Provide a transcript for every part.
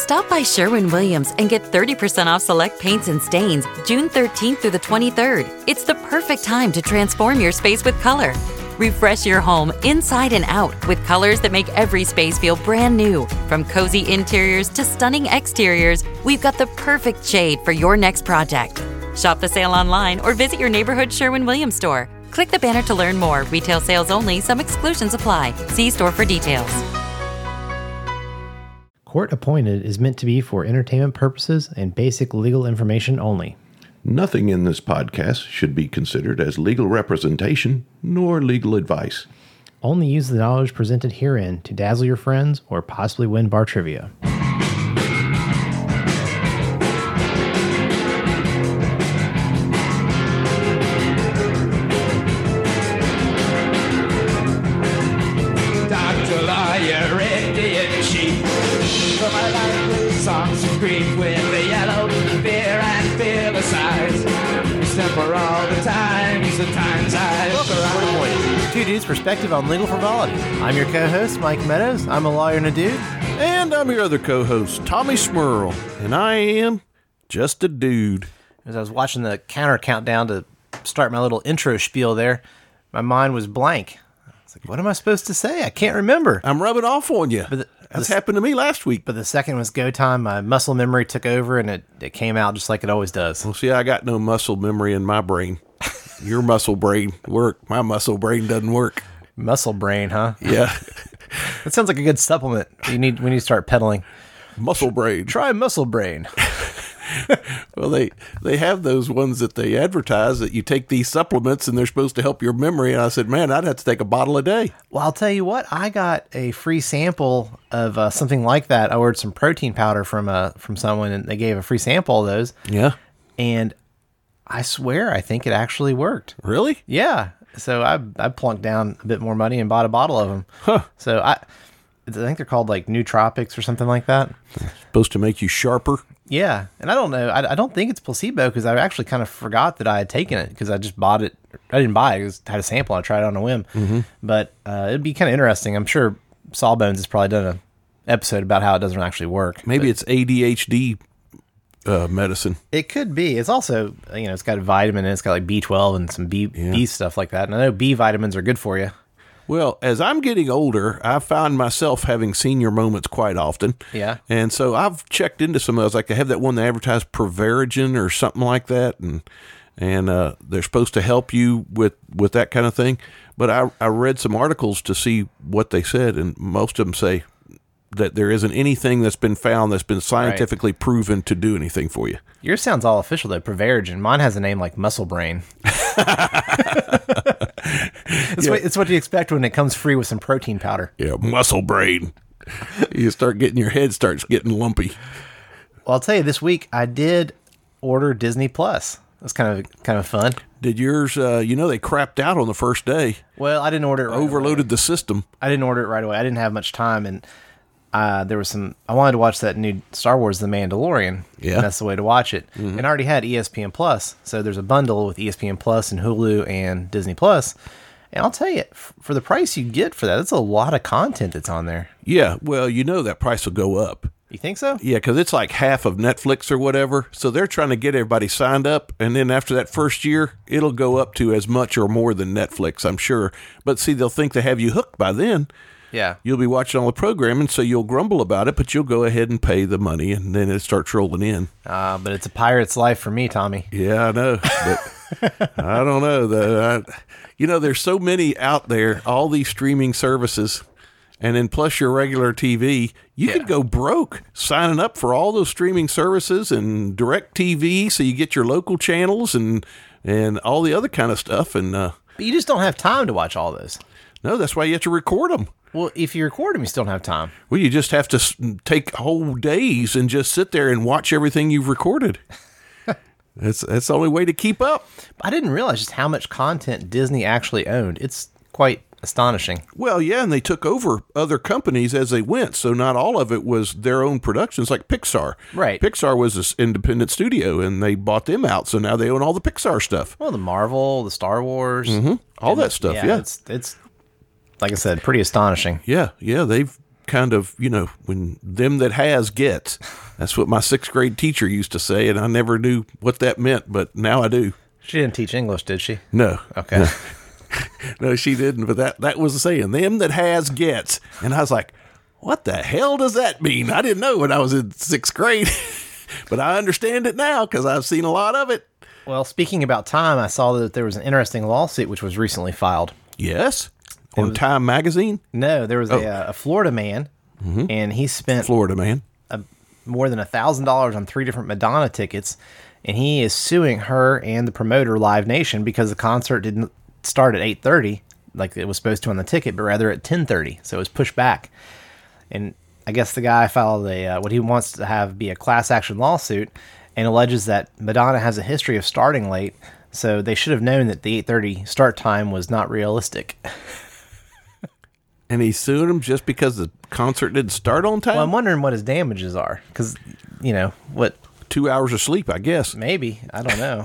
Stop by Sherwin-Williams and get 30% off select paints and stains June 13th through the 23rd. It's the perfect time to transform your space with color. Refresh your home inside and out with colors that make every space feel brand new. From cozy interiors to stunning exteriors, we've got the perfect shade for your next project. Shop the sale online or visit your neighborhood Sherwin-Williams store. Click the banner to learn more. Retail sales only. Some exclusions apply. See store for details. Court Appointed is meant to be for entertainment purposes and basic legal information only. Nothing in this podcast should be considered as legal representation nor legal advice. Only use the knowledge presented herein to dazzle your friends or possibly win bar trivia. Dr. Lawyer, Indian chief. For my life with songs of grief, with the yellow fear and fearless eyes. Stand for all the times I've cried. Two Dudes Perspective on Legal Frivolity. I'm your co-host, Mike Meadows. I'm a lawyer and a dude. And I'm your other co-host, Tommy Smurl. And I am just a dude. As I was watching the counter countdown to start my little intro spiel there, my mind was blank. I was like, what am I supposed to say? I can't remember. I'm rubbing off on you. That's happened to me last week. But the second was go time. My muscle memory took over, and it came out just like it always does. Well, see, I got no muscle memory in my brain. Your muscle brain work. My muscle brain doesn't work. Muscle brain, huh? Yeah. That sounds like a good supplement. We need to start peddling. Muscle brain. Try muscle brain. Well, they have those ones that they advertise that you take these supplements and they're supposed to help your memory. And I said, man, I'd have to take a bottle a day. Well, I'll tell you what. I got a free sample of something like that. I ordered some protein powder from someone, and they gave a free sample of those. Yeah. And I swear, I think it actually worked. Really? Yeah. So I plunked down a bit more money and bought a bottle of them. Huh. So I think they're called like Nootropics or something like that. Supposed to make you sharper. Yeah. And I don't know. I don't think it's placebo because I actually kind of forgot that I had taken it because I just bought it. I didn't buy it. I had a sample. I tried it on a whim. Mm-hmm. But it'd be kind of interesting. I'm sure Sawbones has probably done an episode about how it doesn't actually work. Maybe it's ADHD medicine. It could be. It's also, it's got a vitamin and it's got like B12 and some B stuff like that. And I know B vitamins are good for you. Well, as I'm getting older, I found myself having senior moments quite often. Yeah. And so I've checked into some of those. Like they have that one they advertise Prevarigen or something like that. And they're supposed to help you with that kind of thing. But I read some articles to see what they said. And most of them say that there isn't anything that's been found that's been scientifically proven to do anything for you. Yours sounds all official, though. Prevarigen. Mine has a name like Muscle Brain. It's what you expect when it comes free with some protein powder. Yeah, Muscle Brain. You start getting, your head starts getting lumpy. Well, I'll tell you, this week I did order Disney Plus. That's kind of fun. Did yours, they crapped out on the first day. Well, I didn't order it right Overloaded away. the system. I didn't order it right away. I didn't have much time, and there was I wanted to watch that new Star Wars The Mandalorian. Yeah. And that's the way to watch it. Mm-hmm. And I already had ESPN Plus, so there's a bundle with ESPN Plus and Hulu and Disney Plus. And I'll tell you, for the price you get for that, that's a lot of content that's on there. Yeah, well, that price will go up. You think so? Yeah, because it's like half of Netflix or whatever. So they're trying to get everybody signed up. And then after that first year, it'll go up to as much or more than Netflix, I'm sure. But see, they'll think they have you hooked by then. Yeah. You'll be watching all the programming, so you'll grumble about it, but you'll go ahead and pay the money, and then it starts rolling in. But it's a pirate's life for me, Tommy. Yeah, I know. But I don't know, though. There's so many out there, all these streaming services, and then plus your regular TV, you could go broke signing up for all those streaming services and direct TV, so you get your local channels and all the other kind of stuff. And but you just don't have time to watch all those. No, that's why you have to record them. Well, if you record them, you still don't have time. Well, you just have to take whole days and just sit there and watch everything you've recorded. That's the only way to keep up. I didn't realize just how much content Disney actually owned. It's quite astonishing. Well, yeah, and they took over other companies as they went, so not all of it was their own productions, like Pixar. Right. Pixar was this independent studio, and they bought them out, so now they own all the Pixar stuff. Well, the Marvel, the Star Wars. Mm-hmm. All that stuff, yeah. It's like I said, pretty astonishing. Yeah, they've kind of, when them that has gets. That's what my 6th grade teacher used to say, and I never knew what that meant, but now I do. She didn't teach English, did she? No. Okay. No, she didn't, but that was the saying, them that has gets. And I was like, what the hell does that mean? I didn't know when I was in 6th grade, but I understand it now because I've seen a lot of it. Well, speaking about time, I saw that there was an interesting lawsuit which was recently filed. Yes? On Time Magazine? No, there was a Florida man, and he spent Florida man. more than $1,000 on 3 different Madonna tickets, and he is suing her and the promoter Live Nation because the concert didn't start at 8:30 like it was supposed to on the ticket, but rather at 10:30, so it was pushed back. And I guess the guy filed what he wants to have be a class action lawsuit, and alleges that Madonna has a history of starting late, so they should have known that the 8:30 start time was not realistic. And he's suing him just because the concert didn't start on time? Well, I'm wondering what his damages are, because, what... 2 hours of sleep, I guess. Maybe. I don't know.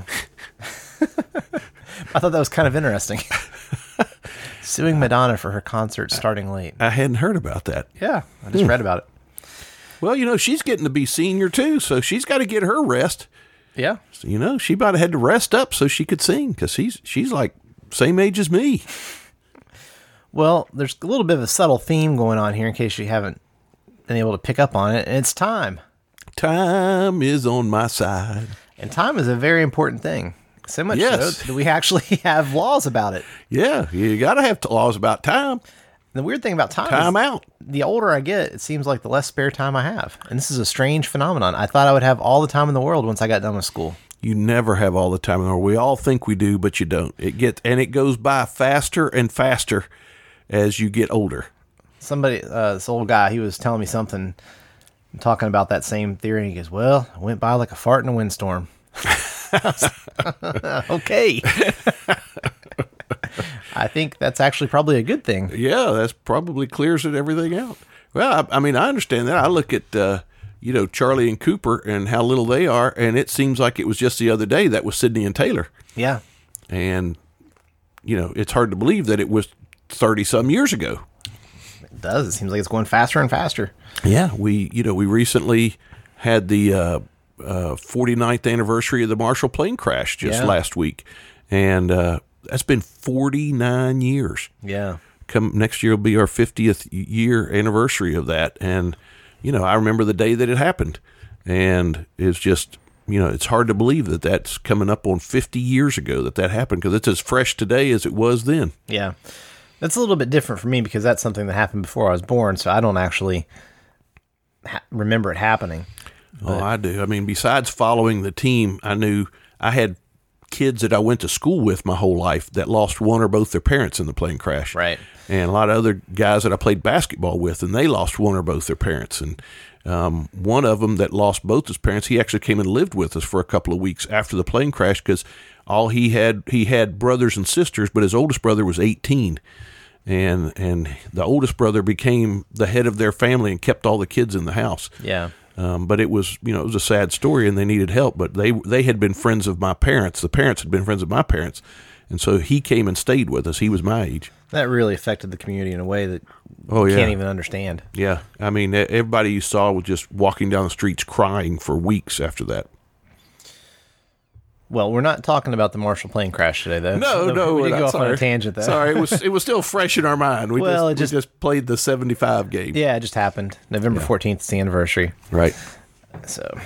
I thought that was kind of interesting. Suing Madonna for her concert starting late. I hadn't heard about that. Yeah, I just read about it. Well, she's getting to be senior too, so she's got to get her rest. Yeah. So, she might have had to rest up so she could sing, because she's like same age as me. Well, there's a little bit of a subtle theme going on here in case you haven't been able to pick up on it, and it's time. Time is on my side. And time is a very important thing. So much so that we actually have laws about it. Yeah, you got to have laws about time. The weird thing about time Time is out. the older I get, it seems like the less spare time I have. And this is a strange phenomenon. I thought I would have all the time in the world once I got done with school. You never have all the time in the world. We all think we do, but you don't. It goes by faster and faster as you get older. Somebody, this old guy, he was telling me something, talking about that same theory, and he goes, well, it went by like a fart in a windstorm. Okay. I think that's actually probably a good thing. Yeah, that's probably clears everything out. Well, I mean, I understand that. I look at, Charlie and Cooper and how little they are, and it seems like it was just the other day that was Sydney and Taylor. Yeah. And, it's hard to believe that it was 30-some years ago. It does. It seems like it's going faster and faster. Yeah, we recently had the 49th anniversary of the Marshall plane crash just last week, and that's been 49 years. Yeah. Come next year will be our 50th year anniversary of that, and I remember the day that it happened, and it's just it's hard to believe that that's coming up on 50 years ago that happened, because it's as fresh today as it was then. Yeah. That's a little bit different for me because that's something that happened before I was born, so I don't actually remember it happening. Oh, I do. I mean, besides following the team, I knew I had kids that I went to school with my whole life that lost one or both their parents in the plane crash. Right. And a lot of other guys that I played basketball with, and they lost one or both their parents. And one of them that lost both his parents, he actually came and lived with us for a couple of weeks after the plane crash, because he had brothers and sisters, but his oldest brother was 18. And the oldest brother became the head of their family and kept all the kids in the house. Yeah. But it was, it was a sad story, and they needed help. But they had been friends of my parents. The parents had been friends of my parents, and so he came and stayed with us. He was my age. That really affected the community in a way that you can't even understand. Yeah, I mean, everybody you saw was just walking down the streets crying for weeks after that. Well, we're not talking about the Marshall plane crash today, though. No, we did we're go not. off on a tangent, though. Sorry, it was still fresh in our mind. We just played the 75 game. Yeah, it just happened. November 14th is the anniversary. Right. So,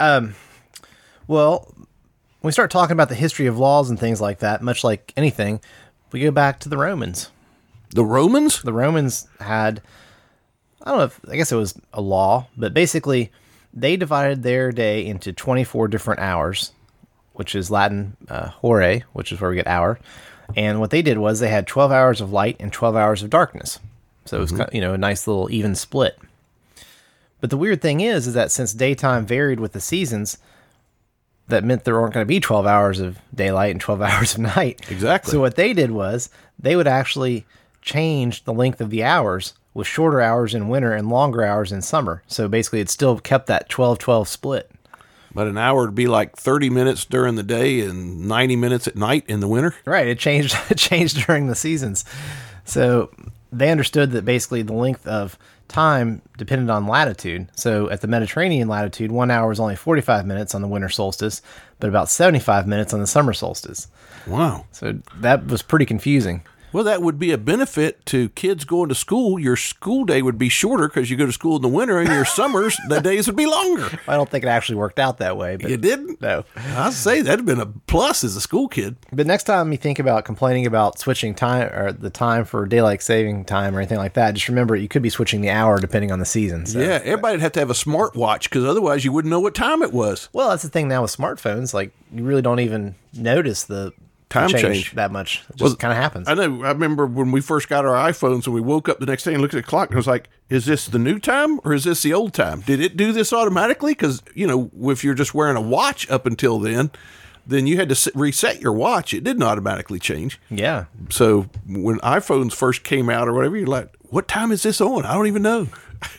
well, when we start talking about the history of laws and things like that, much like anything, we go back to the Romans. The Romans? The Romans had, I guess it was a law, but basically they divided their day into 24 different hours, which is Latin hora, which is where we get hour. And what they did was they had 12 hours of light and 12 hours of darkness. So it was a nice little even split. But the weird thing is that since daytime varied with the seasons, that meant there weren't going to be 12 hours of daylight and 12 hours of night. Exactly. So what they did was they would actually change the length of the hours with shorter hours in winter and longer hours in summer. So basically it still kept that 12-12 split. But an hour would be like 30 minutes during the day and 90 minutes at night in the winter. Right. It changed during the seasons. So they understood that basically the length of time depended on latitude. So at the Mediterranean latitude, 1 hour was only 45 minutes on the winter solstice, but about 75 minutes on the summer solstice. Wow. So that was pretty confusing. Well, that would be a benefit to kids going to school. Your school day would be shorter because you go to school in the winter, and your summers, the days would be longer. I don't think it actually worked out that way. But You didn't? No. I'd say that'd have been a plus as a school kid. But next time you think about complaining about switching time or the time for daylight saving time or anything like that, just remember you could be switching the hour depending on the season. So. Yeah, everybody'd have to have a smartwatch because otherwise you wouldn't know what time it was. Well, that's the thing now with smartphones. Like, you really don't even notice the Time change that much. It just kind of happens. I know. I remember when we first got our iPhones and we woke up the next day and looked at the clock and it was like, is this the new time or is this the old time? Did it do this automatically? Because, if you're just wearing a watch up until then you had to reset your watch. It didn't automatically change. Yeah. So when iPhones first came out or whatever, you're like, what time is this on? I don't even know.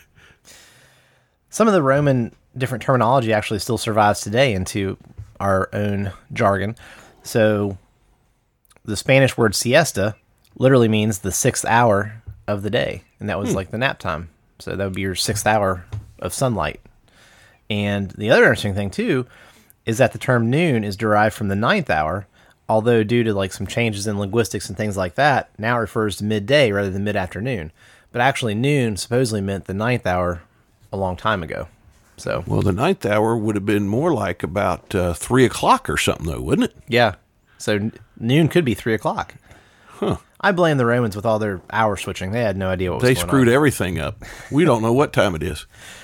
Some of the Roman different terminology actually still survives today into our own jargon. So the Spanish word siesta literally means the 6th hour of the day. And that was like the nap time. So that would be your 6th hour of sunlight. And the other interesting thing too is that the term noon is derived from the 9th hour, although due to like some changes in linguistics and things like that, now it refers to midday rather than mid-afternoon. But actually noon supposedly meant the 9th hour a long time ago. So Well, the 9th hour would have been more like about 3 o'clock or something, though, wouldn't it? yeah. So noon could be 3 o'clock. Huh. I blame the Romans with all their hour switching. They had no idea what was They going screwed on. everything up. We don't know what time it is.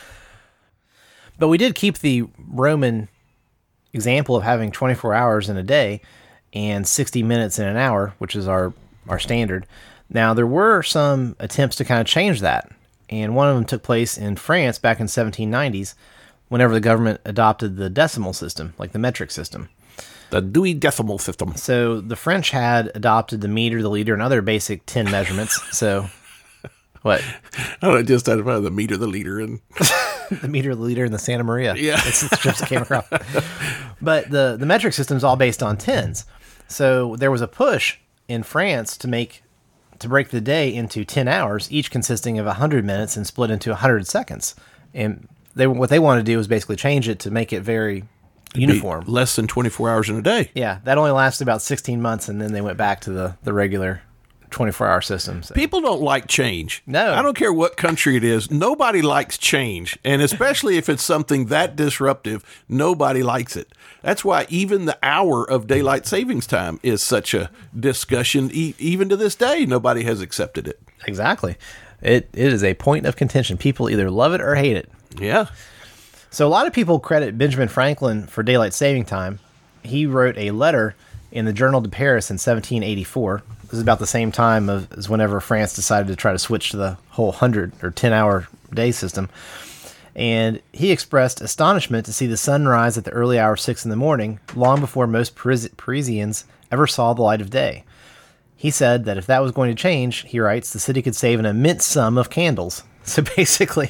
But we did keep the Roman example of having 24 hours in a day and 60 minutes in an hour, which is our standard. Now, there were some attempts to kind of change that. And one of them took place in France back in 1790s whenever the government adopted the decimal system, like the metric system. The Dewey Decimal System. So the French had adopted the meter, the liter, and other basic 10 measurements. So, what? I don't know, just out of the meter, the liter, and The meter, the liter, and the Santa Maria. Yeah. It's the strips that came across. But the metric system is all based on tens. So there was a push in France to break the day into 10 hours, each consisting of 100 minutes and split into 100 seconds. And what they wanted to do was basically change it to make it very uniform. be less than 24 hours in a day. Yeah, that only lasted about 16 months, and then they went back to the regular 24-hour system. So. People don't like change. No. I don't care what country it is. Nobody likes change. And especially if it's something that disruptive, nobody likes it. That's why even the hour of daylight savings time is such a discussion. Even to this day, nobody has accepted it. Exactly. It is a point of contention. People either love it or hate it. Yeah. So a lot of people credit Benjamin Franklin for daylight saving time. He wrote a letter in the Journal de Paris in 1784. This is about the same time as whenever France decided to try to switch to the whole 100 or 10-hour day system. And he expressed astonishment to see the sun rise at the early hour 6 in the morning, long before most Parisians ever saw the light of day. He said that if that was going to change, he writes, the city could save an immense sum of candles. So basically,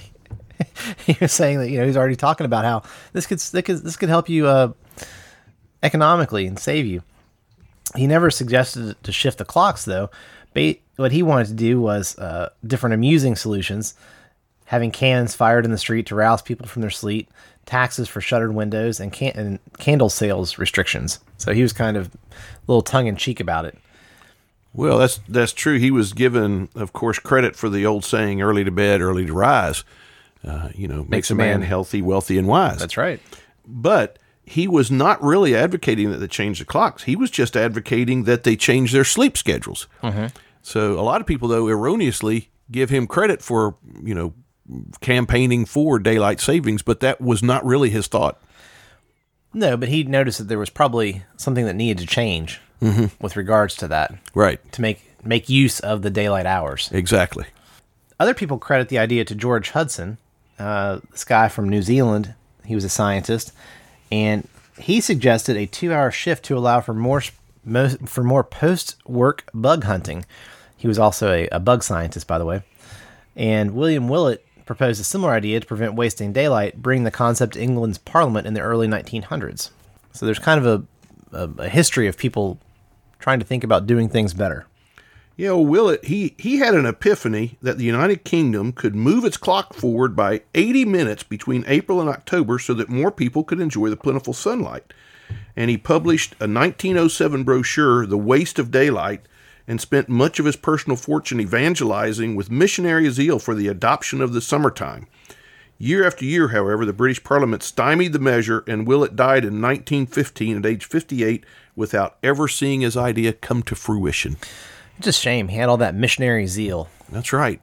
he was saying that, he's already talking about how this could help you economically and save you. He never suggested to shift the clocks, though. What he wanted to do was different amusing solutions, having cannons fired in the street to rouse people from their sleep, taxes for shuttered windows, and candle sales restrictions. So he was kind of a little tongue-in-cheek about it. Well, that's true. He was given, of course, credit for the old saying, early to bed, early to rise. Makes a man healthy, wealthy, and wise. That's right. But he was not really advocating that they change the clocks. He was just advocating that they change their sleep schedules. Mm-hmm. So a lot of people, though, erroneously give him credit for, campaigning for daylight savings, but that was not really his thought. No, but he noticed that there was probably something that needed to change with regards to that. Right. To make use of the daylight hours. Exactly. Other people credit the idea to George Hudson, this guy from New Zealand. He was a scientist, and he suggested a 2-hour shift to allow for more post-work bug hunting. He was also a bug scientist, by the way. And William Willett proposed a similar idea to prevent wasting daylight, bringing the concept to England's Parliament in the early 1900s. So there's kind of a history of people trying to think about doing things better. Yeah, well, Willett, he had an epiphany that the United Kingdom could move its clock forward by 80 minutes between April and October so that more people could enjoy the plentiful sunlight. And he published a 1907 brochure, The Waste of Daylight, and spent much of his personal fortune evangelizing with missionary zeal for the adoption of the summertime. Year after year, however, the British Parliament stymied the measure, and Willett died in 1915 at age 58 without ever seeing his idea come to fruition. It's a shame. He had all that missionary zeal. That's right.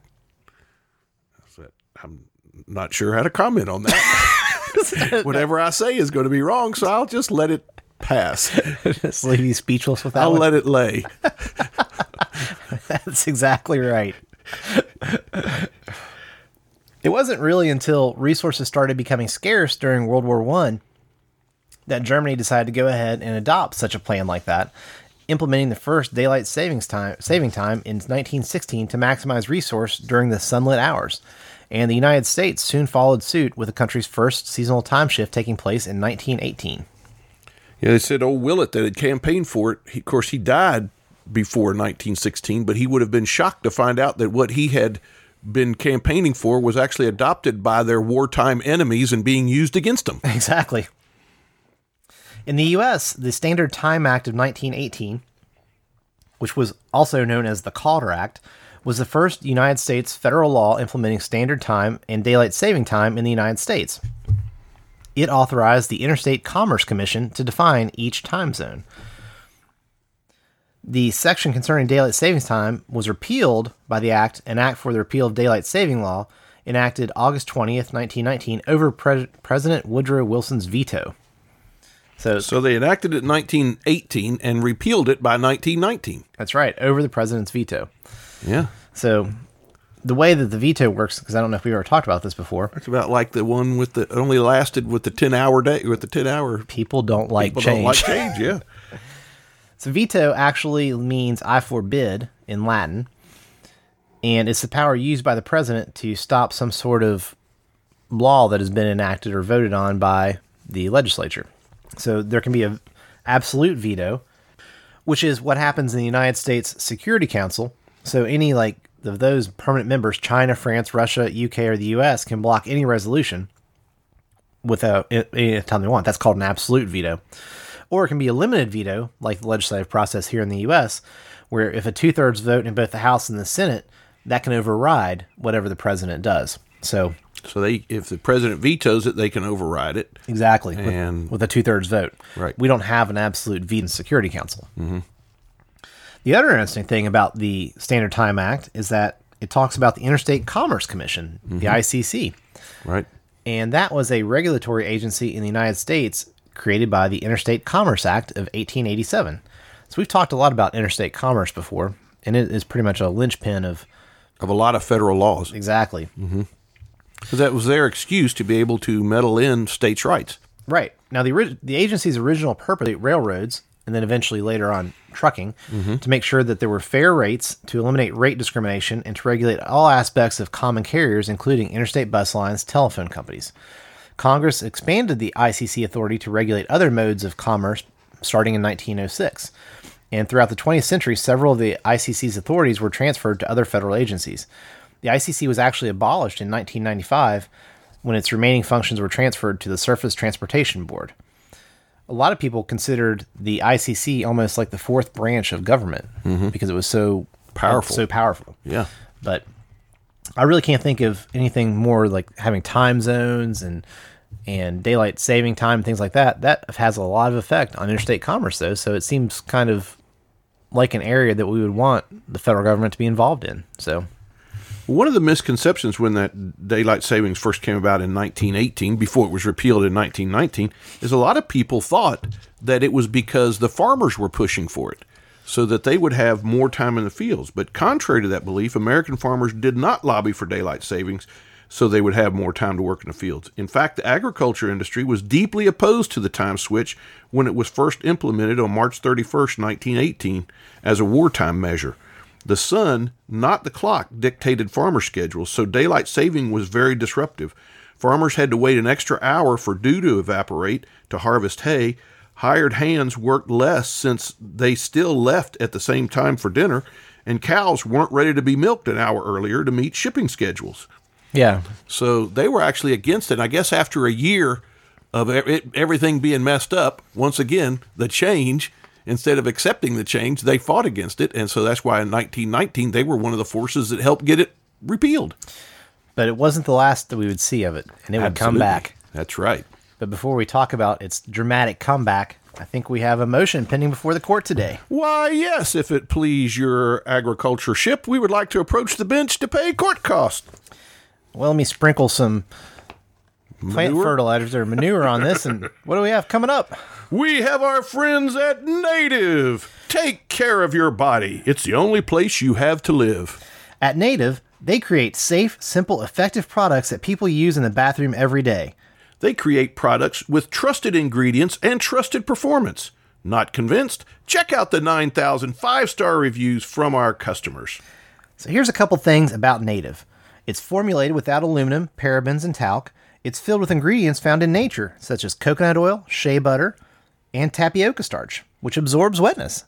I'm not sure how to comment on that. Whatever I say is going to be wrong, so I'll just let it pass. Just leave you speechless with that I'll one. let it lay. That's exactly right. It wasn't really until resources started becoming scarce during World War I that Germany decided to go ahead and adopt such a plan like that, implementing the first daylight saving time in 1916 to maximize resource during the sunlit hours. And the United States soon followed suit with the country's first seasonal time shift taking place in 1918. Yeah, they said old Willett that had campaigned for it. Of course, he died before 1916, but he would have been shocked to find out that what he had been campaigning for was actually adopted by their wartime enemies and being used against them. Exactly. In the U.S., the Standard Time Act of 1918, which was also known as the Calder Act, was the first United States federal law implementing standard time and daylight saving time in the United States. It authorized the Interstate Commerce Commission to define each time zone. The section concerning daylight savings time was repealed by the Act, an Act for the Repeal of Daylight Saving Law, enacted August 20th, 1919, over President Woodrow Wilson's veto. So they enacted it in 1918 and repealed it by 1919. That's right, over the president's veto. Yeah. So the way that the veto works, because I don't know if we ever talked about this before. It's about like the one with the only lasted with the 10-hour day, with the 10-hour. People don't like People change. don't like change, yeah. So veto actually means I forbid in Latin, and it's the power used by the president to stop some sort of law that has been enacted or voted on by the legislature. So there can be an absolute veto, which is what happens in the United States Security Council. So any of those permanent members, China, France, Russia, UK, or the US, can block any resolution without any time they want. That's called an absolute veto. Or it can be a limited veto, like the legislative process here in the U.S., where if a 2/3 vote in both the House and the Senate, that can override whatever the president does. So if the president vetoes it, they can override it. Exactly, and with a 2/3 vote. Right. We don't have an absolute veto in the Security Council. Mm-hmm. The other interesting thing about the Standard Time Act is that it talks about the Interstate Commerce Commission, the ICC. Right. And that was a regulatory agency in the United States created by the Interstate Commerce Act of 1887. So we've talked a lot about interstate commerce before, and it is pretty much a linchpin of a lot of federal laws. Exactly. Mm-hmm. Because that was their excuse to be able to meddle in states' rights. Right. Now, the agency's original purpose, railroads, and then eventually later on trucking, to make sure that there were fair rates, to eliminate rate discrimination, and to regulate all aspects of common carriers, including interstate bus lines, telephone companies. Congress expanded the ICC authority to regulate other modes of commerce starting in 1906. And throughout the 20th century, several of the ICC's authorities were transferred to other federal agencies. The ICC was actually abolished in 1995 when its remaining functions were transferred to the Surface Transportation Board. A lot of people considered the ICC almost like the fourth branch of government because it was so powerful. Yeah. But I really can't think of anything more like having time zones and daylight saving time, things like that. That has a lot of effect on interstate commerce, though. So it seems kind of like an area that we would want the federal government to be involved in. So one of the misconceptions when that daylight savings first came about in 1918, before it was repealed in 1919, is a lot of people thought that it was because the farmers were pushing for it, so that they would have more time in the fields. But contrary to that belief, American farmers did not lobby for daylight savings so they would have more time to work in the fields. In fact, the agriculture industry was deeply opposed to the time switch when it was first implemented on March 31st, 1918, as a wartime measure. The sun, not the clock, dictated farmer schedules, so daylight saving was very disruptive. Farmers had to wait an extra hour for dew to evaporate to harvest hay. Hired hands worked less since they still left at the same time for dinner, and cows weren't ready to be milked an hour earlier to meet shipping schedules. Yeah. So they were actually against it. And I guess after a year of everything being messed up, once again, the change, instead of accepting the change, they fought against it. And so that's why in 1919, they were one of the forces that helped get it repealed. But it wasn't the last that we would see of it, and it would come back. That's right. But before we talk about its dramatic comeback, I think we have a motion pending before the court today. Why, yes, if it please your agriculture ship, we would like to approach the bench to pay court costs. Well, let me sprinkle some plant Manure? fertilizers or manure on this, and what do we have coming up? We have our friends at Native. Take care of your body. It's the only place you have to live. At Native, they create safe, simple, effective products that people use in the bathroom every day. They create products with trusted ingredients and trusted performance. Not convinced? Check out the 9,000 5-star reviews from our customers. So here's a couple things about Native. It's formulated without aluminum, parabens, and talc. It's filled with ingredients found in nature, such as coconut oil, shea butter, and tapioca starch, which absorbs wetness.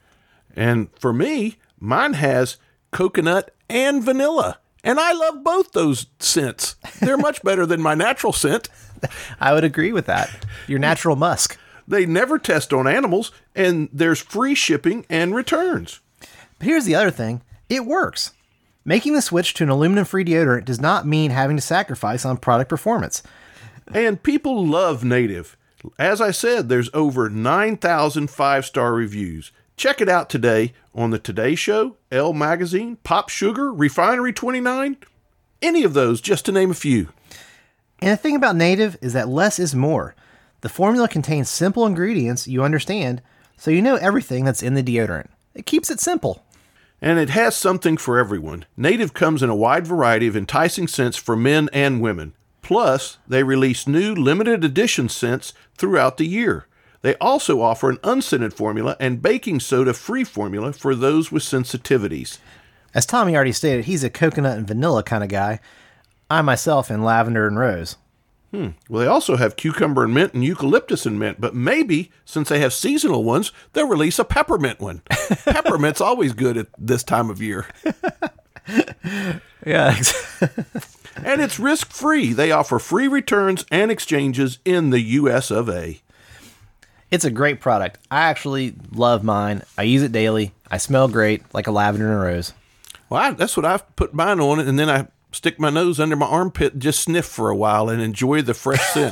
And for me, mine has coconut and vanilla. And I love both those scents. They're much better than my natural scent. I would agree with that. Your natural musk. They never test on animals, and there's free shipping and returns. But here's the other thing. It works. Making the switch to an aluminum-free deodorant does not mean having to sacrifice on product performance. And people love Native. As I said, there's over 9,000 5-star reviews. Check it out today on the Today Show, Elle Magazine, Pop Sugar, Refinery 29, any of those, just to name a few. And the thing about Native is that less is more. The formula contains simple ingredients you understand, so you know everything that's in the deodorant. It keeps it simple. And it has something for everyone. Native comes in a wide variety of enticing scents for men and women. Plus, they release new limited edition scents throughout the year. They also offer an unscented formula and baking soda-free formula for those with sensitivities. As Tommy already stated, he's a coconut and vanilla kind of guy. I myself am lavender and rose. Well, they also have cucumber and mint and eucalyptus and mint, but maybe, since they have seasonal ones, they'll release a peppermint one. Peppermint's always good at this time of year. Yeah. And it's risk-free. They offer free returns and exchanges in the U.S. of A. It's a great product. I actually love mine. I use it daily. I smell great, like a lavender and a rose. Well, that's what I've put mine on, and then I stick my nose under my armpit and just sniff for a while and enjoy the fresh scent.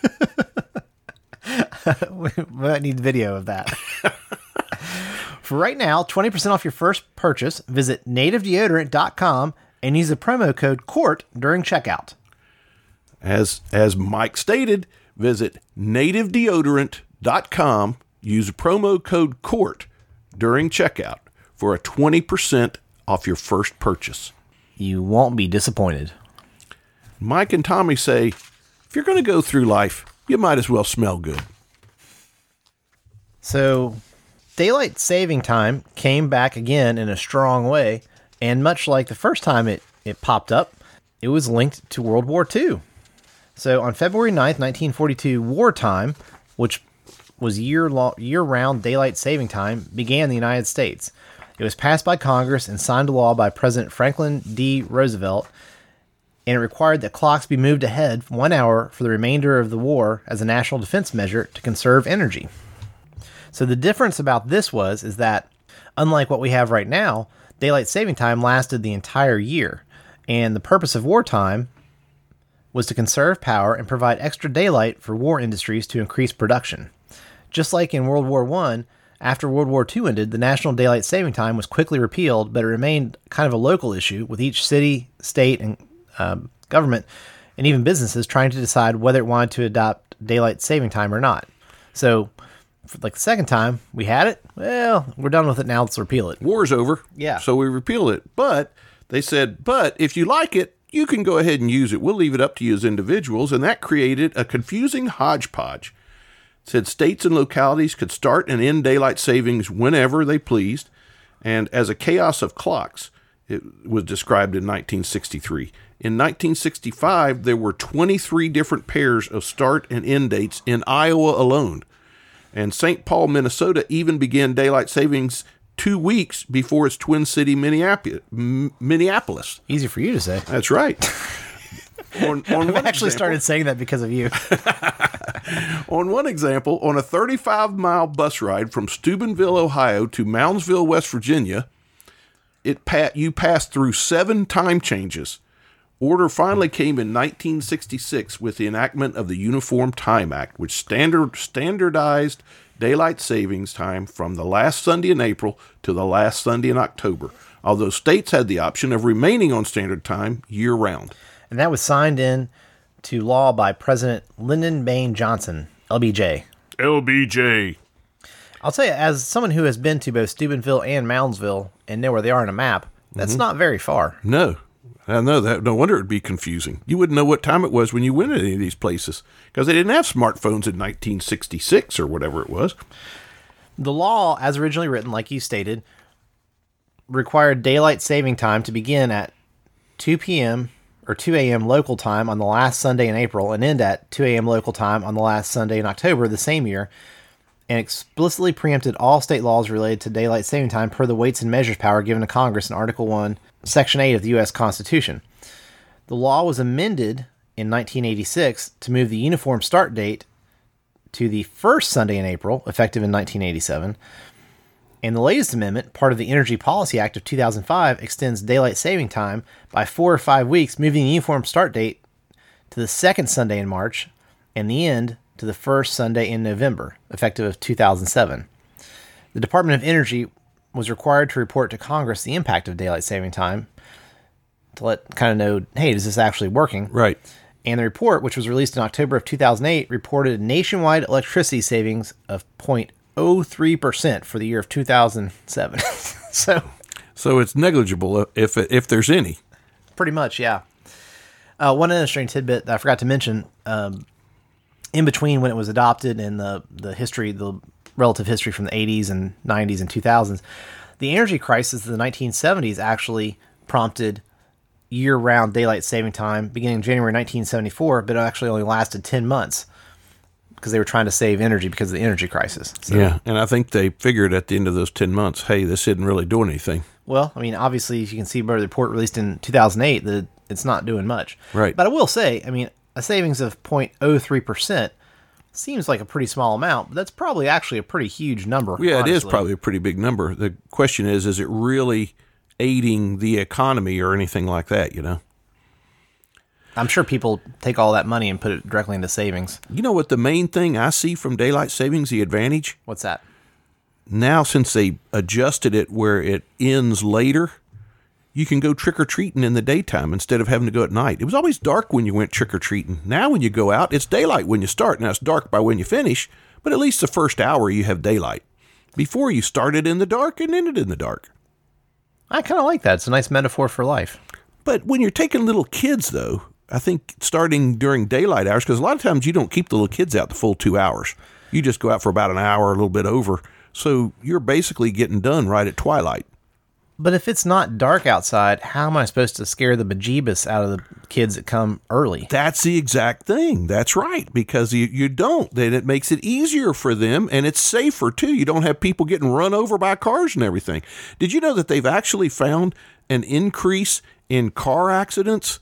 We might need video of that. For right now, 20% off your first purchase, visit nativedeodorant.com and use the promo code COURT during checkout. As Mike stated, visit nativedeodorant.com, use the promo code COURT during checkout for a 20% off your first purchase. You won't be disappointed. Mike and Tommy say, if you're going to go through life, you might as well smell good. So, daylight saving time came back again in a strong way, and much like the first time it popped up, it was linked to World War II. So, on February 9th, 1942, wartime, which was year-round daylight saving time, began in the United States. It was passed by Congress and signed into law by President Franklin D. Roosevelt, and it required that clocks be moved ahead 1 hour for the remainder of the war as a national defense measure to conserve energy. So the difference about this is that, unlike what we have right now, daylight saving time lasted the entire year, and the purpose of wartime was to conserve power and provide extra daylight for war industries to increase production. Just like in World War I, after World War II ended, the National Daylight Saving Time was quickly repealed, but it remained kind of a local issue with each city, state, and government, and even businesses trying to decide whether it wanted to adopt daylight saving time or not. So, for like the second time, we had it. Well, we're done with it now. Let's repeal it. War's over. Yeah. So we repeal it. But they said, but if you like it, you can go ahead and use it. We'll leave it up to you as individuals. And that created a confusing hodgepodge. It said states and localities could start and end daylight savings whenever they pleased. And as a chaos of clocks, it was described in 1963. In 1965, there were 23 different pairs of start and end dates in Iowa alone. And St. Paul, Minnesota even began daylight savings 2 weeks before its twin city, Minneapolis. Easy for you to say. That's right. I've actually started saying that because of you. On one example, on a 35-mile bus ride from Steubenville, Ohio to Moundsville, West Virginia, you passed through 7 time changes. Order finally came in 1966 with the enactment of the Uniform Time Act, which standardized daylight savings time from the last Sunday in April to the last Sunday in October, although states had the option of remaining on standard time year-round. And that was signed in to law by President Lyndon Baines Johnson, LBJ. LBJ. I'll tell you, as someone who has been to both Steubenville and Moundsville and know where they are on a map, that's not very far. No. I know that. No wonder it would be confusing. You wouldn't know what time it was when you went to any of these places because they didn't have smartphones in 1966 or whatever it was. The law, as originally written, like you stated, required daylight saving time to begin at 2 p.m. or 2 a.m. local time on the last Sunday in April and end at 2 a.m. local time on the last Sunday in October the same year, and explicitly preempted all state laws related to daylight saving time per the weights and measures power given to Congress in Article 1, Section 8 of the U.S. Constitution. The law was amended in 1986 to move the uniform start date to the first Sunday in April, effective in 1987. And the latest amendment, part of the Energy Policy Act of 2005, extends daylight saving time by 4 or 5 weeks, moving the uniform start date to the second Sunday in March and the end to the first Sunday in November, effective of 2007. The Department of Energy was required to report to Congress the impact of daylight saving time to let kind of know, hey, is this actually working? Right. And the report, which was released in October of 2008, reported nationwide electricity savings of 0.03% for the year of 2007. So it's negligible if there's any. Pretty much, yeah. One interesting tidbit that I forgot to mention, in between when it was adopted and the history, the relative history from the 80s and 90s and 2000s, the energy crisis of the 1970s actually prompted year-round daylight saving time beginning January 1974, but it actually only lasted 10 months because they were trying to save energy because of the energy crisis. So, yeah, and I think they figured at the end of those 10 months, hey, this isn't really doing anything. Well, I mean, obviously, as you can see by the report released in 2008, that it's not doing much. Right. But I will say, I mean, a savings of 0.03% seems like a pretty small amount, but that's probably actually a pretty huge number. Yeah, honestly. It is probably a pretty big number. The question is it really aiding the economy or anything like that, you know? I'm sure people take all that money and put it directly into savings. You know what the main thing I see from daylight savings, the advantage? What's that? Now, since they adjusted it where it ends later, you can go trick-or-treating in the daytime instead of having to go at night. It was always dark when you went trick-or-treating. Now when you go out, it's daylight when you start. Now, it's dark by when you finish, but at least the first hour you have daylight. Before, you started in the dark and ended in the dark. I kind of like that. It's a nice metaphor for life. But when you're taking little kids, though, I think starting during daylight hours, because a lot of times you don't keep the little kids out the full 2 hours. You just go out for about an hour, a little bit over. So you're basically getting done right at twilight. But if it's not dark outside, how am I supposed to scare the bejeebus out of the kids that come early? That's the exact thing. That's right. Because you don't. Then it makes it easier for them, and it's safer, too. You don't have people getting run over by cars and everything. Did you know that they've actually found an increase in car accidents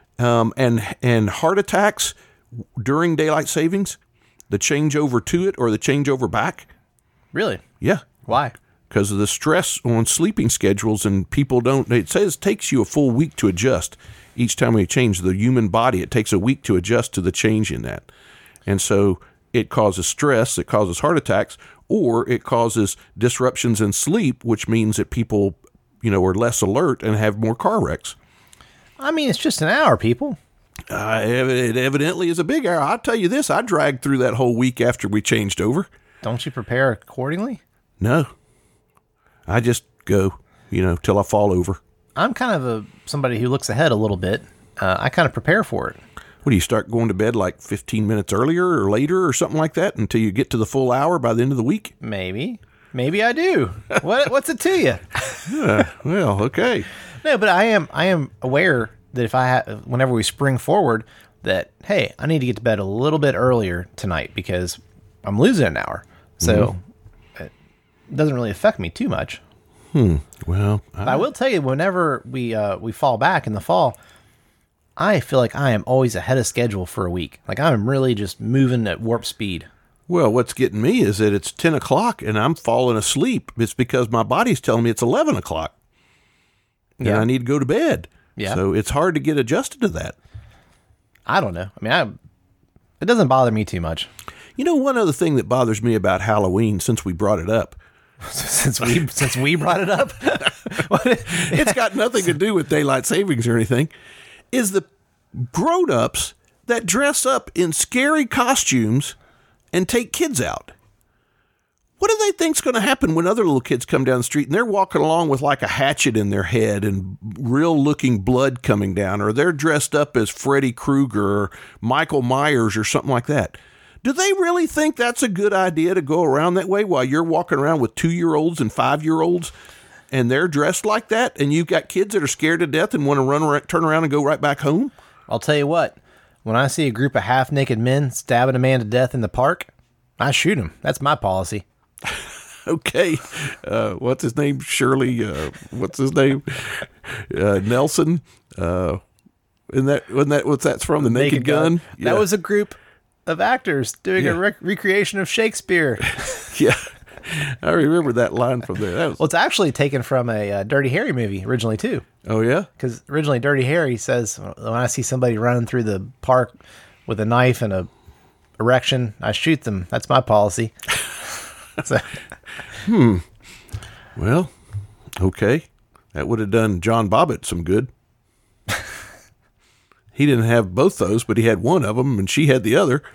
and heart attacks during daylight savings? The changeover to it or the changeover back? Really? Yeah. Why? Because of the stress on sleeping schedules, and people don't. It says it takes you a full week to adjust. Each time we change the human body, it takes a week to adjust to the change in that. And so it causes stress, it causes heart attacks, or it causes disruptions in sleep, which means that people, are less alert and have more car wrecks. I mean, it's just an hour, people. It evidently is a big hour. I'll tell you this, I dragged through that whole week after we changed over. Don't you prepare accordingly? No. I just go, till I fall over. I'm kind of somebody who looks ahead a little bit. I kind of prepare for it. What, do you start going to bed like 15 minutes earlier or later or something like that until you get to the full hour by the end of the week? Maybe I do. What's it to you? Well, okay. No, but I am aware that if whenever we spring forward, that, hey, I need to get to bed a little bit earlier tonight because I'm losing an hour. So it doesn't really affect me too much. Well, I will tell you, whenever we fall back in the fall, I feel like I am always ahead of schedule for a week. Like I'm really just moving at warp speed. well, what's getting me is that it's 10 o'clock and I'm falling asleep. It's because my body's telling me it's 11 o'clock. And Yeah. I need to go to bed. Yeah. So it's hard to get adjusted to that. I don't know. I mean, it doesn't bother me too much. You know, one other thing that bothers me about Halloween, since we brought it up, since we brought it up, it's got nothing to do with daylight savings or anything, is the grown-ups that dress up in scary costumes and take kids out. What do they think's going to happen when other little kids come down the street and they're walking along with like a hatchet in their head and real looking blood coming down, or they're dressed up as Freddy Krueger or Michael Myers or something like that? Do they really think that's a good idea to go around that way while you're walking around with 2-year-olds and 5-year-olds and they're dressed like that, and you've got kids that are scared to death and want to turn around and go right back home? I'll tell you what. When I see a group of half-naked men stabbing a man to death in the park, I shoot him. That's my policy. Okay. What's his name? Shirley. What's his name? Nelson. What's that's from? The Naked Gun? Yeah. That was a group of actors doing a recreation of Shakespeare. Yeah. I remember that line from there. That was, Well, it's actually taken from a Dirty Harry movie originally, too. oh, yeah? Because originally Dirty Harry says, when I see somebody running through the park with a knife and a erection, I shoot them. That's my policy. So, Well, okay. That would have done John Bobbitt some good. He didn't have both those, but he had one of them, and she had the other.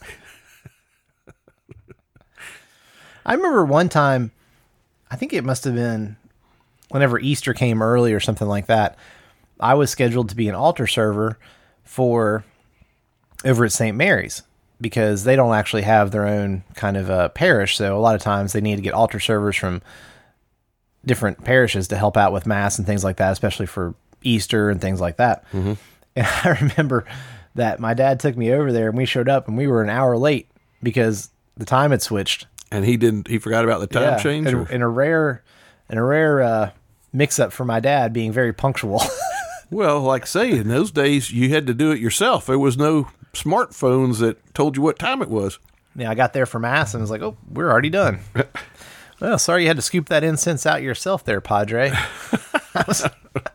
I remember one time, I think it must have been whenever Easter came early or something like that, I was scheduled to be an altar server for over at St. Mary's, because they don't actually have their own kind of parish. So a lot of times they need to get altar servers from different parishes to help out with mass and things like that, especially for Easter and things like that. Mm-hmm. And I remember that my dad took me over there and we showed up and we were an hour late because the time had switched. And he forgot about the time change? And a rare mix up for my dad being very punctual. Well, like I say, in those days, you had to do it yourself. There was no smartphones that told you what time it was. Yeah, I got there for mass and was like, oh, we're already done. Well, sorry you had to scoop that incense out yourself there, Padre. I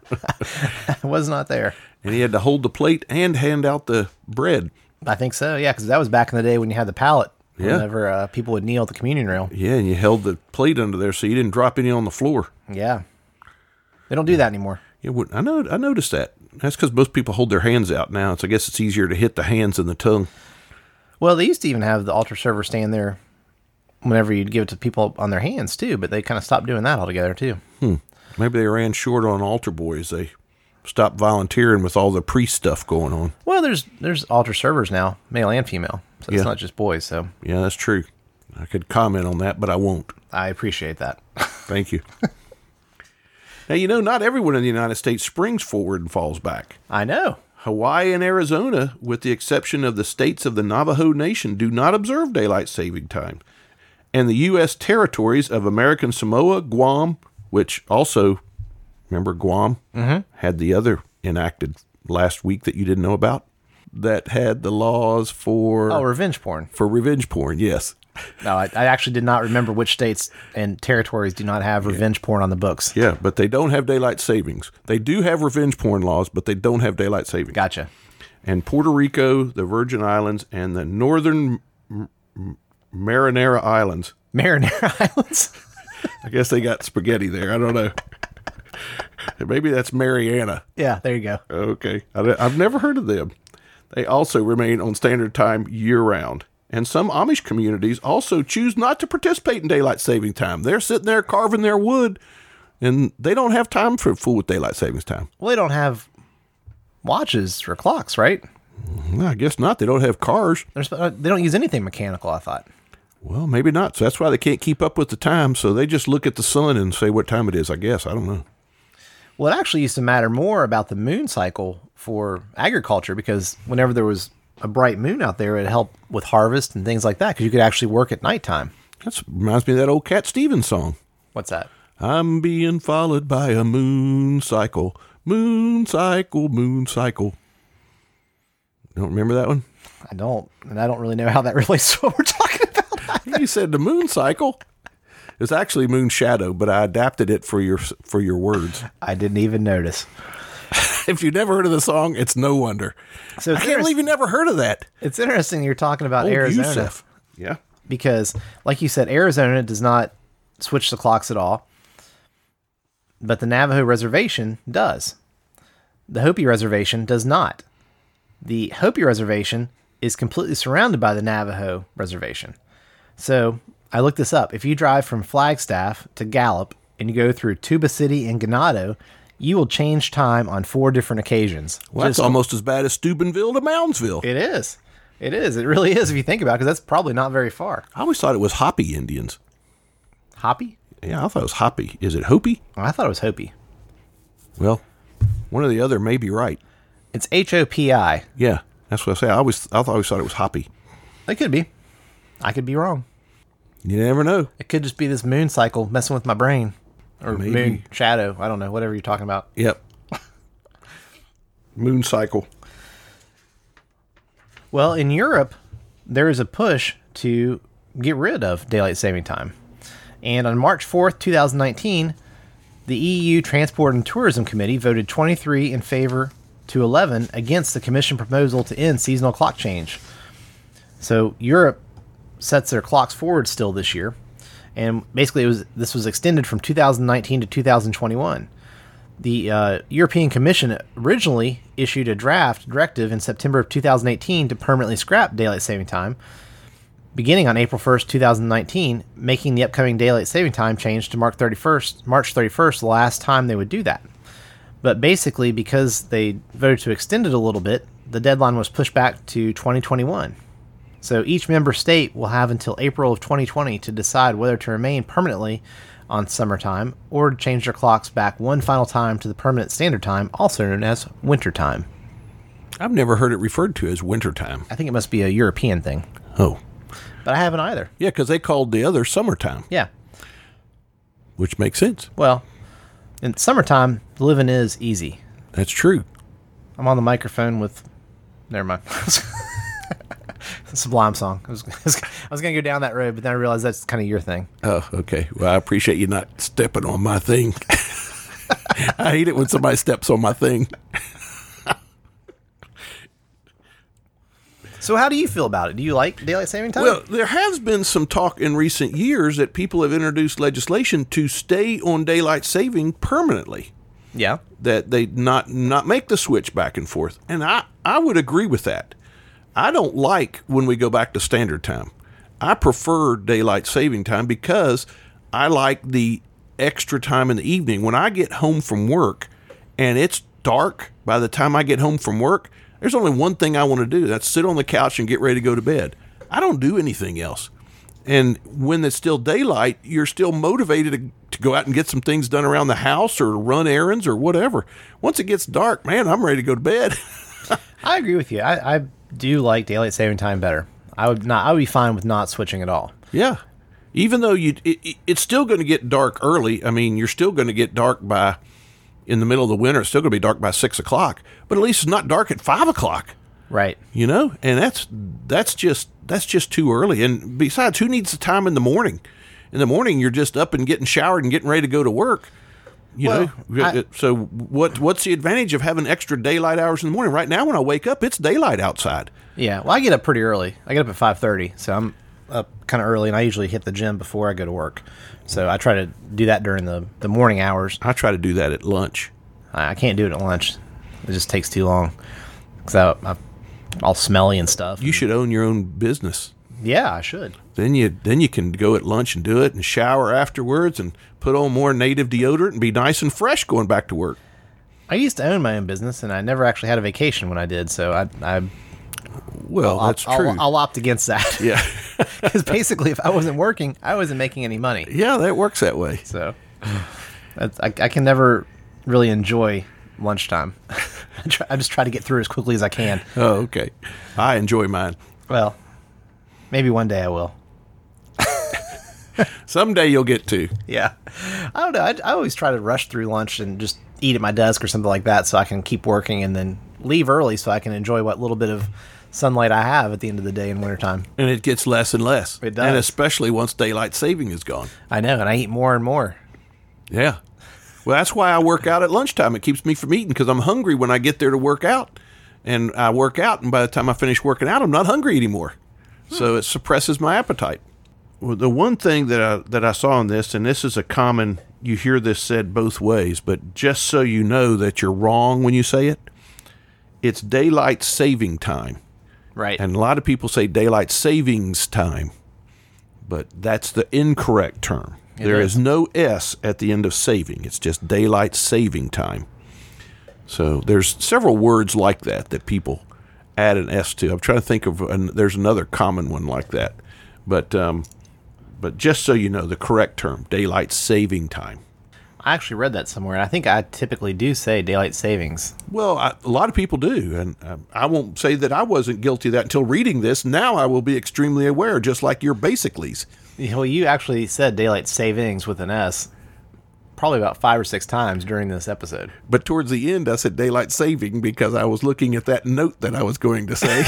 was not there. And he had to hold the plate and hand out the bread. I think so, yeah, because that was back in the day when you had the pallet. Yeah. Whenever people would kneel at the communion rail. Yeah, and you held the plate under there so you didn't drop any on the floor. Yeah. They don't do that anymore. Yeah, I noticed that. That's because most people hold their hands out now. So I guess it's easier to hit the hands than the tongue. Well, they used to even have the altar server stand there whenever you'd give it to people on their hands, too, but they kind of stopped doing that altogether, too. Maybe they ran short on altar boys. They stopped volunteering with all the priest stuff going on. Well, there's altar servers now, male and female, so Yeah. it's not just boys, so Yeah, that's true. I could comment on that, but I won't. I appreciate that. Thank you. Now, not everyone in the United States springs forward and falls back. I know. Hawaii and Arizona, with the exception of the states of the Navajo Nation, do not observe daylight saving time. And the U.S. territories of American Samoa, Guam, which also, remember Guam, had the other enacted last week that you didn't know about, that had the laws for... Oh, revenge porn. For revenge porn, yes. No, I actually did not remember which states and territories do not have revenge porn on the books. Yeah, but they don't have daylight savings. They do have revenge porn laws, but they don't have daylight savings. Gotcha. And Puerto Rico, the Virgin Islands, and the Northern Marinara Islands. Marinara Islands? I guess they got spaghetti there. I don't know. Maybe that's Mariana. Yeah, there you go. Okay. I've never heard of them. They also remain on standard time year-round. And some Amish communities also choose not to participate in daylight saving time. They're sitting there carving their wood, and they don't have time for fool with daylight savings time. Well, they don't have watches or clocks, right? Well, I guess not. They don't have cars. They don't use anything mechanical, I thought. Well, maybe not. So that's why they can't keep up with the time. So they just look at the sun and say what time it is, I guess. I don't know. Well, it actually used to matter more about the moon cycle for agriculture, because whenever there was a bright moon out there, it helped with harvest and things like that, because you could actually work at nighttime. That reminds me of that old Cat Stevens song. What's that? I'm being followed by a moon cycle. Moon cycle, moon cycle. Don't remember that one? I don't. And I don't really know how that relates to what we're talking about. You said the moon cycle. It's actually moon shadow, but I adapted it for your words. I didn't even notice. If you've never heard of the song, it's no wonder. So I can't believe you never heard of that. It's interesting you're talking about Oh, Arizona. Yusuf. Yeah. Because, like you said, Arizona does not switch the clocks at all. But the Navajo Reservation does. The Hopi Reservation does not. The Hopi Reservation is completely surrounded by the Navajo Reservation. So, I looked this up. If you drive from Flagstaff to Gallup and you go through Tuba City and Ganado, you will change time on 4 different occasions. Well, that's almost as bad as Steubenville to Moundsville. It is. It is. It really is if you think about it, because that's probably not very far. I always thought it was Hopi Indians. Hopi? Yeah, I thought it was Hopi. Is it Hopi? Oh, I thought it was Hopi. Well, one or the other may be right. It's Hopi. Yeah, that's what I say. I always thought it was Hopi. It could be. I could be wrong. You never know. It could just be this moon cycle messing with my brain. Or Maybe. moon shadow. I don't know. Whatever you're talking about. Yep. Moon cycle. Well, in Europe, there is a push to get rid of daylight saving time. And on March 4th, 2019, the EU Transport and Tourism Committee voted 23 in favor to 11 against the Commission proposal to end seasonal clock change. So Europe sets their clocks forward still this year. And basically, this was extended from 2019 to 2021. The European Commission originally issued a draft directive in September of 2018 to permanently scrap daylight saving time, beginning on April 1st, 2019, making the upcoming daylight saving time change to March 31st, the last time they would do that. But basically, because they voted to extend it a little bit, the deadline was pushed back to 2021. So each member state will have until April of 2020 to decide whether to remain permanently on summertime or to change their clocks back one final time to the permanent standard time, also known as winter time. I've never heard it referred to as wintertime. I think it must be a European thing, Oh. but I haven't either. Yeah, because they called the other summertime, Yeah. which makes sense. Well, in summertime, living is easy. That's true. I'm on the microphone with... Never mind. Sublime song. I was going to go down that road, but then I realized that's kind of your thing. Oh, okay. Well, I appreciate you not stepping on my thing. I hate it when somebody steps on my thing. So how do you feel about it? Do you like daylight saving time? Well, there has been some talk in recent years that people have introduced legislation to stay on daylight saving permanently. yeah. That they not make the switch back and forth. And I would agree with that. I don't like when we go back to standard time. I prefer daylight saving time because I like the extra time in the evening. When I get home from work and it's dark by the time I get home from work, there's only one thing I want to do. That's sit on the couch and get ready to go to bed. I don't do anything else. And when it's still daylight, you're still motivated to go out and get some things done around the house or run errands or whatever. Once it gets dark, man, I'm ready to go to bed. I agree with you. I do like daylight saving time better. I would be fine with not switching at all. Yeah. Even though it's still going to get dark early. I mean, you're still going to get dark in the middle of the winter. It's still going to be dark by 6 o'clock, but at least it's not dark at 5 o'clock. Right. You know, and that's just too early. And besides, who needs the time in the morning? In the morning, you're just up and getting showered and getting ready to go to work. You know, so what's the advantage of having extra daylight hours in the morning? Right now, when I wake up, it's daylight outside. Yeah. Well, I get up pretty early. I get up at 5:30, so I'm up kind of early, and I usually hit the gym before I go to work. So I try to do that during the morning hours. I try to do that at lunch. I can't do it at lunch. It just takes too long because I'm all smelly and stuff. You should own your own business. Yeah, I should. Then you can go at lunch and do it and shower afterwards and put on more native deodorant and be nice and fresh going back to work. I used to own my own business, and I never actually had a vacation when I did, so that's true. I'll opt against that. Yeah. Because basically, if I wasn't working, I wasn't making any money. Yeah, that works that way. So I can never really enjoy lunchtime. I just try to get through as quickly as I can. Oh, okay. I enjoy mine. Well, maybe one day I will. Someday you'll get to. Yeah. I don't know. I always try to rush through lunch and just eat at my desk or something like that so I can keep working and then leave early so I can enjoy what little bit of sunlight I have at the end of the day in wintertime. And it gets less and less. It does. And especially once daylight saving is gone. I know, and I eat more and more. Yeah. Well, that's why I work out at lunchtime. It keeps me from eating because I'm hungry when I get there to work out. And I work out, and by the time I finish working out, I'm not hungry anymore. So it suppresses my appetite. Well, the one thing that I saw in this, and this is a common, you hear this said both ways, but just so you know that you're wrong when you say it, it's daylight saving time. Right. And a lot of people say daylight savings time, but that's the incorrect term. There is no S at the end of saving. It's just daylight saving time. So there's several words like that people add an S to. I'm trying to think of, there's another common one like that. But just so you know, the correct term, daylight saving time. I actually read that somewhere, and I think I typically do say daylight savings. Well, a lot of people do, and I won't say that I wasn't guilty of that until reading this. Now I will be extremely aware, just like your basicallys. Well, you actually said daylight savings with an S probably about 5 or 6 times during this episode. But towards the end, I said daylight saving because I was looking at that note that I was going to say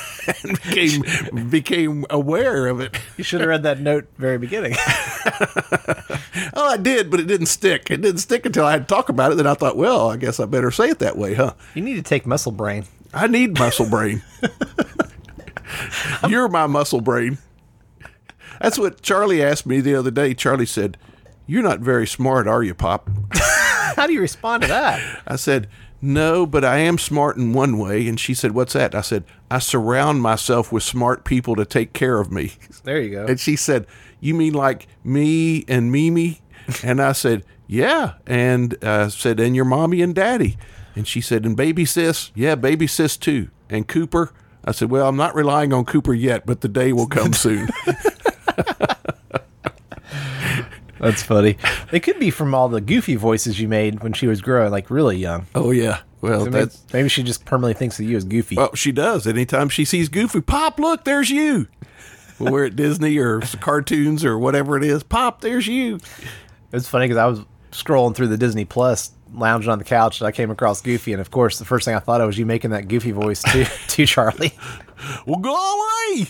and became aware of it. You should have read that note very beginning. Oh, I did, but it didn't stick. It didn't stick until I had to talk about it. Then I thought, well, I guess I better say it that way, huh? You need to take muscle brain. I need muscle brain. You're my muscle brain. That's what Charlie asked me the other day. Charlie said, "You're not very smart, are you, Pop?" How do you respond to that? I said, "No, but I am smart in one way." And she said, "What's that?" I said, "I surround myself with smart people to take care of me." There you go. And she said, "You mean like me and Mimi?" And I said, "Yeah." And I said, "And your mommy and daddy?" And she said, "And baby sis?" "Yeah, baby sis too." "And Cooper?" I said, "Well, I'm not relying on Cooper yet, but the day will come soon." That's funny. They could be from all the goofy voices you made when she was growing, like really young. Oh, yeah. Well, So that's... maybe she just permanently thinks of you as Goofy. Well, she does. Anytime she sees Goofy, "Pop, look, there's you." When we're at Disney or cartoons or whatever it is, "Pop, there's you." It's funny because I was scrolling through the Disney Plus, lounging on the couch, and I came across Goofy, and of course, the first thing I thought of was you making that Goofy voice to Charlie. Well, go away.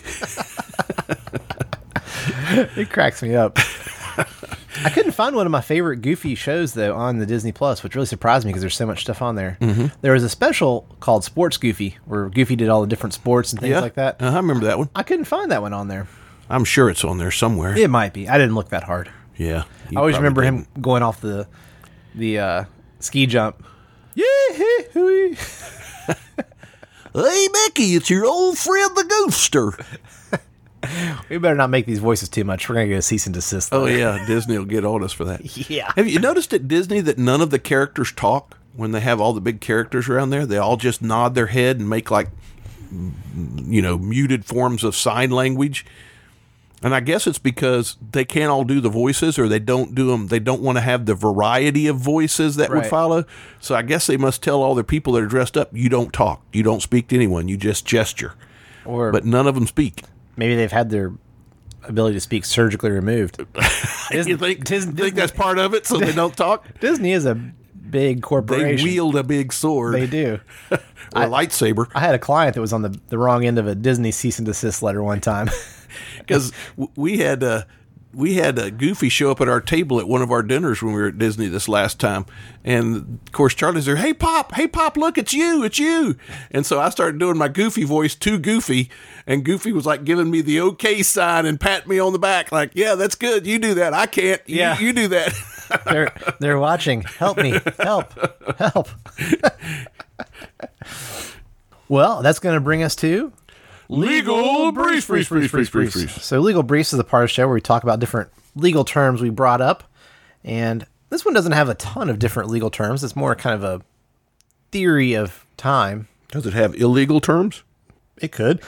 It cracks me up. I couldn't find one of my favorite Goofy shows, though, on the Disney Plus, which really surprised me because there's so much stuff on there. Mm-hmm. There was a special called Sports Goofy, where Goofy did all the different sports and things like that. I remember that one. I couldn't find that one on there. I'm sure it's on there somewhere. It might be. I didn't look that hard. Yeah. I always remember him going off the ski jump. Yeah, hooey. "Hey, Mickey, it's your old friend the Goofster." We better not make these voices too much. We're going to get a cease and desist. Oh, yeah. Disney will get on us for that. Yeah. Have you noticed at Disney that none of the characters talk when they have all the big characters around there? They all just nod their head and make like, muted forms of sign language. And I guess it's because they can't all do the voices, or they don't do them. They don't want to have the variety of voices that would follow. So I guess they must tell all their people that are dressed up, you don't talk. You don't speak to anyone. You just gesture. But none of them speak. Maybe they've had their ability to speak surgically removed. You think that's part of it, so they don't talk? Disney is a big corporation. They wield a big sword. They do. Or a lightsaber. I had a client that was on the wrong end of a Disney cease and desist letter one time. Because we had a Goofy show up at our table at one of our dinners when we were at Disney this last time. And, of course, Charlie's there, hey, Pop, look, it's you. And so I started doing my Goofy voice to Goofy, and Goofy was, like, giving me the okay sign and patting me on the back, like, yeah, that's good, you do that, I can't, you do that. They're watching. Help me. Help. Well, that's going to bring us to... Legal Briefs. So Legal Briefs is the part of the show where we talk about different legal terms we brought up. And this one doesn't have a ton of different legal terms. It's more kind of a theory of time. Does it have illegal terms? It could.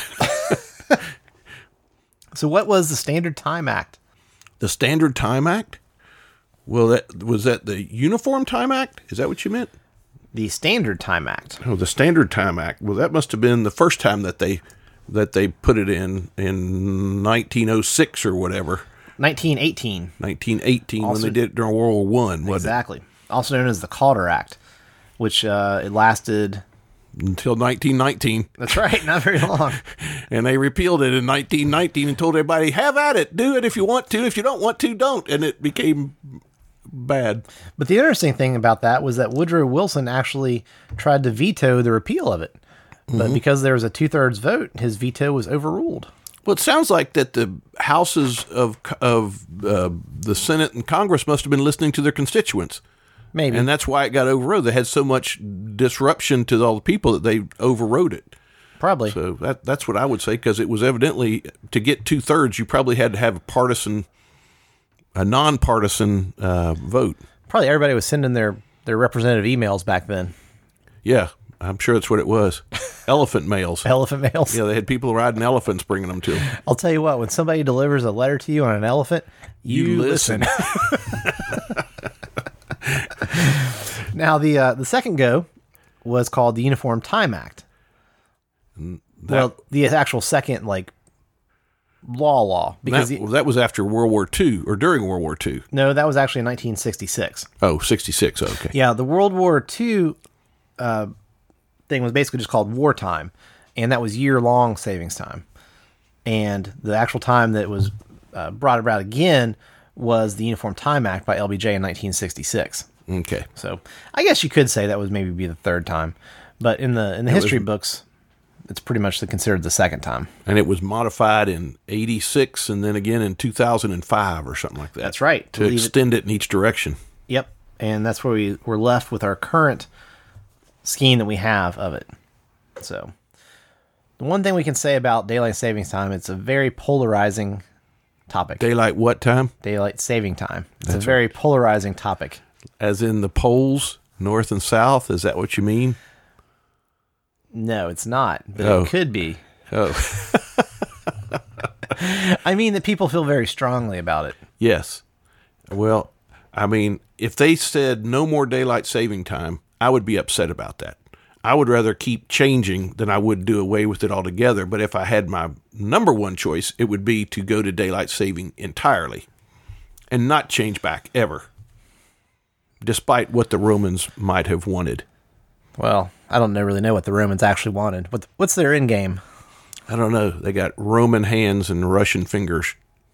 So what was the Standard Time Act? The Standard Time Act? Well, was that the Uniform Time Act? Is that what you meant? The Standard Time Act. Oh, the Standard Time Act. Well, that must have been the first time that they put it in 1906 or whatever. 1918. 1918, when Also- they did it during World War One, wasn't Exactly. Also known as the Calder Act, which it lasted. it? Until 1919. That's right, not very long. And they repealed it in 1919 and told everybody, have at it. Do it if you want to. If you don't want to, don't. And it became bad. But the interesting thing about that was that Woodrow Wilson actually tried to veto the repeal of it. But because there was a 2/3 vote, his veto was overruled. Well, it sounds like that the houses of the Senate and Congress must have been listening to their constituents. Maybe. And that's why it got overrode. They had so much disruption to all the people that they overrode it. Probably. So that's what I would say, because it was evidently, to get 2/3, you probably had to have a nonpartisan vote. Probably everybody was sending their representative emails back then. Yeah, I'm sure that's what it was. Elephant mails. Elephant mails. Yeah, they had people riding elephants bringing them to them. I'll tell you what, when somebody delivers a letter to you on an elephant, you listen. Now, the second go was called the Uniform Time Act. Well, the actual second, law. Because that was after World War II, or during World War II. no, that was actually in 1966. Oh, 66, okay. Yeah, the World War II thing was basically just called wartime, and that was year-long savings time. And the actual time that was brought about again was the Uniform Time Act by LBJ in 1966. Okay. So I guess you could say that was maybe be the third time, but in the history books, it's pretty much considered the second time. And it was modified in 86 and then again in 2005 or something like that. That's right. To extend it in each direction. Yep. And that's where we're left with our current scheme that we have of it. So the one thing we can say about daylight savings time, it's a very polarizing topic. Daylight what time? Daylight saving time. It's a very polarizing topic. As in the poles, north and south? Is that what you mean? No, it's not, but Oh. it could be. Oh, I mean that people feel very strongly about it. yes. Well, I mean, if they said no more daylight saving time, I would be upset about that. I would rather keep changing than I would do away with it altogether. But if I had my number one choice, it would be to go to daylight saving entirely and not change back ever, despite what the Romans might have wanted. Well, I don't really know what the Romans actually wanted. What's their end game? I don't know. They got Roman hands and Russian fingers.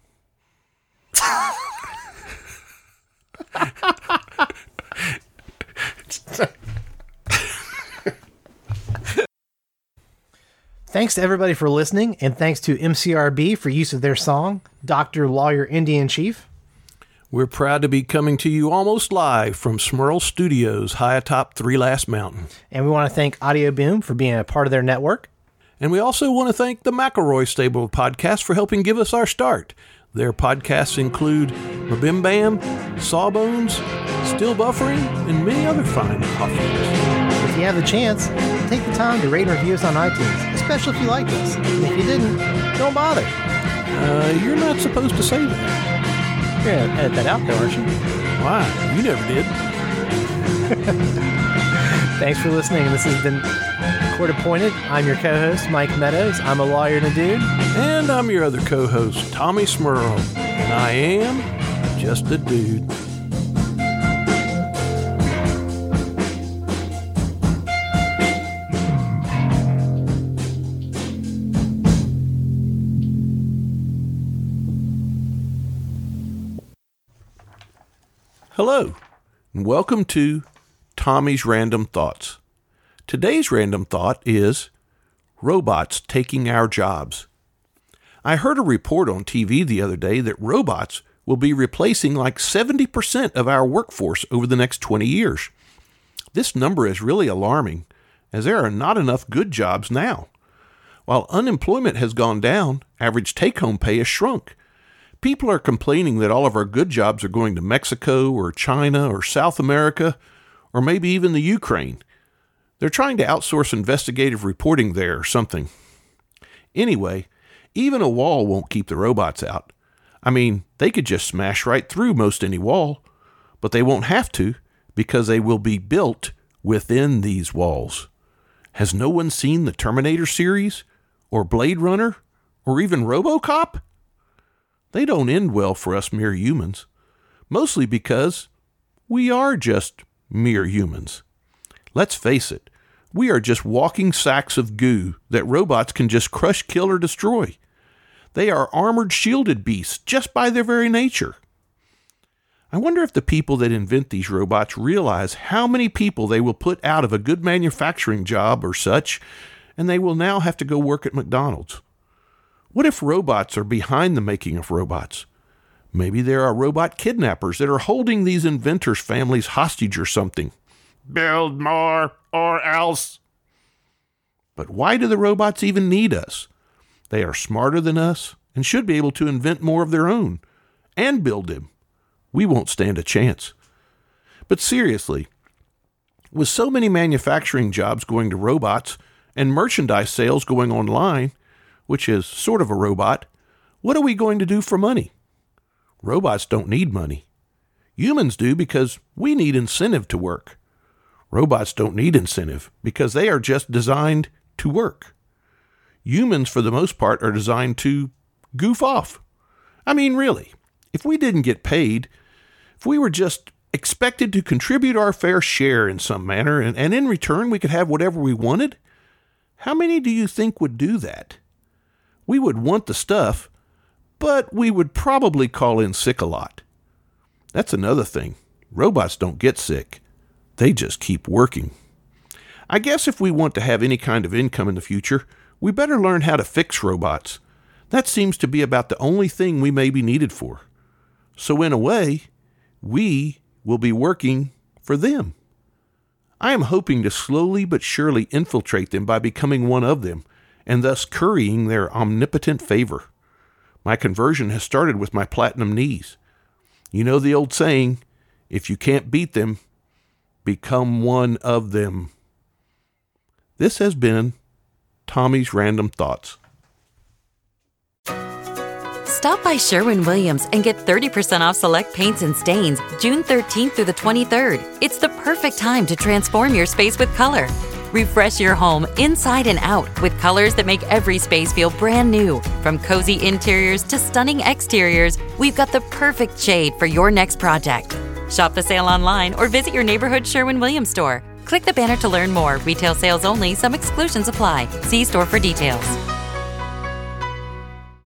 Thanks to everybody for listening, and thanks to MCRB for use of their song, Dr. Lawyer Indian Chief. We're proud to be coming to you almost live from Smurl Studios, high atop Three Last Mountain. And we want to thank Audio Boom for being a part of their network. And we also want to thank the McElroy stable of podcasts for helping give us our start. Their podcasts include Mabim Bam, Sawbones, Still Buffering, and many other fine offshoots. If you have the chance, take the time to rate and review us on iTunes, especially if you liked us. And if you didn't, don't bother. You're not supposed to say that. You're going to edit that out, though, aren't you? Why? You never did. Thanks for listening. This has been Court Appointed. I'm your co-host, Mike Meadows. I'm a lawyer and a dude. And I'm your other co-host, Tommy Smurl. And I am just a dude. Hello, and welcome to Tommy's Random Thoughts. Today's random thought is robots taking our jobs. I heard a report on TV the other day that robots will be replacing like 70% of our workforce over the next 20 years. This number is really alarming, as there are not enough good jobs now. While unemployment has gone down, average take-home pay has shrunk. People are complaining that all of our good jobs are going to Mexico or China or South America or maybe even the Ukraine. They're trying to outsource investigative reporting there or something. Anyway, even a wall won't keep the robots out. I mean, they could just smash right through most any wall, but they won't have to because they will be built within these walls. Has no one seen the Terminator series or Blade Runner or even RoboCop? they don't end well for us mere humans, mostly because we are just mere humans. Let's face it, we are just walking sacks of goo that robots can just crush, kill, or destroy. They are armored, shielded beasts just by their very nature. I wonder if the people that invent these robots realize how many people they will put out of a good manufacturing job or such, and they will now have to go work at McDonald's. What if robots are behind the making of robots? Maybe there are robot kidnappers that are holding these inventors' families hostage or something. Build more or else. But why do the robots even need us? They are smarter than us and should be able to invent more of their own and build them. We won't stand a chance. But seriously, with so many manufacturing jobs going to robots and merchandise sales going online, which is sort of a robot, what are we going to do for money? Robots don't need money. Humans do because we need incentive to work. Robots don't need incentive because they are just designed to work. Humans, for the most part, are designed to goof off. I mean, really, if we didn't get paid, if we were just expected to contribute our fair share in some manner, and in return we could have whatever we wanted, how many do you think would do that? We would want the stuff, but we would probably call in sick a lot. That's another thing. Robots don't get sick. They just keep working. I guess if we want to have any kind of income in the future, we better learn how to fix robots. That seems to be about the only thing we may be needed for. So in a way, we will be working for them. I am hoping to slowly but surely infiltrate them by becoming one of them, and thus currying their omnipotent favor. My conversion has started with my platinum knees. You know the old saying, if you can't beat them, become one of them. This has been Tommy's Random Thoughts. Stop by Sherwin-Williams and get 30% off select paints and stains June 13th through the 23rd. It's the perfect time to transform your space with color. Refresh your home inside and out with colors that make every space feel brand new. From cozy interiors to stunning exteriors, we've got the perfect shade for your next project. Shop the sale online or visit your neighborhood Sherwin-Williams store. Click the banner to learn more. Retail sales only. Some exclusions apply. See store for details.